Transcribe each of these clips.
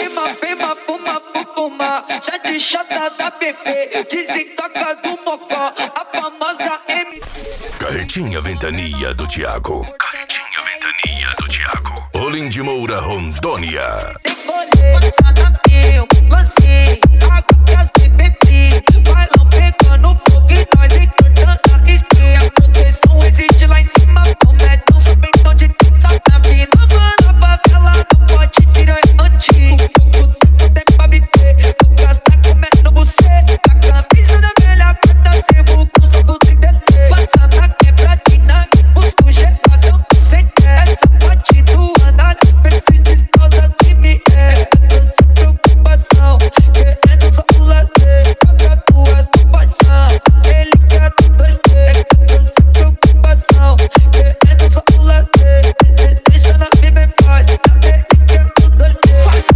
Fima, fuma, já de chata da bebê, desentoca do mocó, a famosa MT. Carretinha Ventania do Thiago. Olim de Moura, Rondônia. Passada mil, lancei, água que as bebê pis. Bailão pegando fogo e nós entortando a espinha. A proteção existe lá em cima, comete um sabentão de tinta. Na vida, mano, a favela não pode tirar antigo. Pouco tempo tem pra bater, o gás tá comendo você. A camisa da velha corta, sebo com soco 33. Passa na quebradinha, busco geladão sem ter. Essa parte do andar, pense descalça se me é. Tô sem preocupação, querendo só o lazer. Toca tuas do paixão, ele quer do 2D. Tô sem preocupação, querendo só o lazer. Deixa na vida em paz, ele quer do 2D.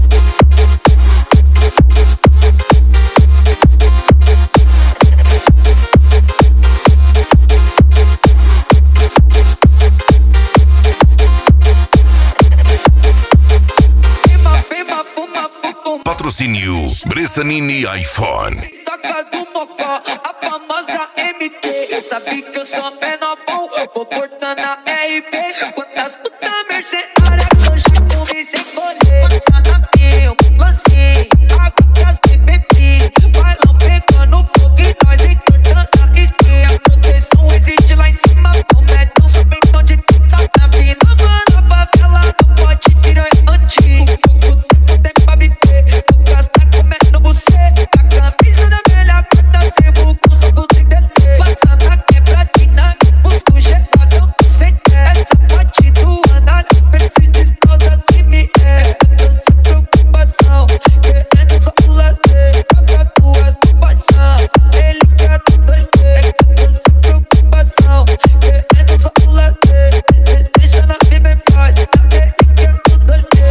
Patrocínio Bressanini iPhone. Toca do mocó, a famosa MT. Sabe que eu sou menor bom, vou portando a RP. Quantas putas mercenárias que eu já comi sem colher. Passada mil, lancei, água que as bebê pis. Bailão pegando fogo e nós entortando a espinha. A proteção existe lá em cima, comete um sabentão de tinta. Na vida, mano, a favela não pode tirar antigo. Pouco tempo tem pra bater, o gás tá comendo você. A camisa da velha corta, sebo com soco 33. Passa na quebradinha, busco geladão sem ter. Essa parte do andar, pense descalça se me é. Tô sem preocupação, querendo só o lazer. Toca tuas do paixão, ele quer do 2D. Tô sem preocupação, querendo só o lazer. Deixa na vida em paz, ele quer do 2D.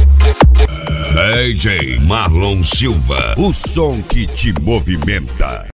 DJ Marlon Silva, o som que te movimenta.